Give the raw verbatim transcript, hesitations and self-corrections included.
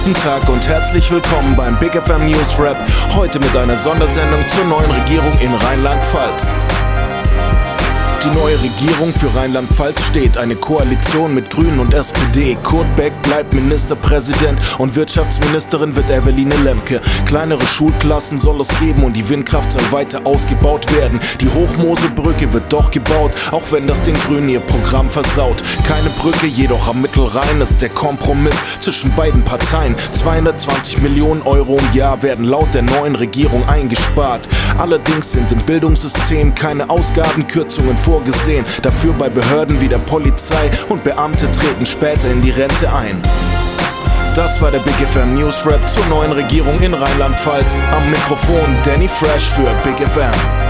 Guten Tag und herzlich willkommen beim Big F M News Wrap. Heute mit einer Sondersendung zur neuen Regierung in Rheinland-Pfalz. Die neue Regierung für Rheinland-Pfalz steht, eine Koalition mit Grünen und S P D. Kurt Beck bleibt Ministerpräsident und Wirtschaftsministerin wird Eveline Lemke. Kleinere Schulklassen soll es geben und die Windkraft soll weiter ausgebaut werden. Die Hochmosebrücke wird doch gebaut, auch wenn das den Grünen ihr Programm versaut. Keine Brücke, jedoch am Mittelrhein ist der Kompromiss zwischen beiden Parteien. zweihundertzwanzig Millionen Euro im Jahr werden laut der neuen Regierung eingespart. Allerdings sind im Bildungssystem keine Ausgabenkürzungen vorgesehen. Dafür bei Behörden wie der Polizei und Beamte treten später in die Rente ein. Das war der Big F M News Wrap zur neuen Regierung in Rheinland-Pfalz. Am Mikrofon Danny Fresh für Big F M.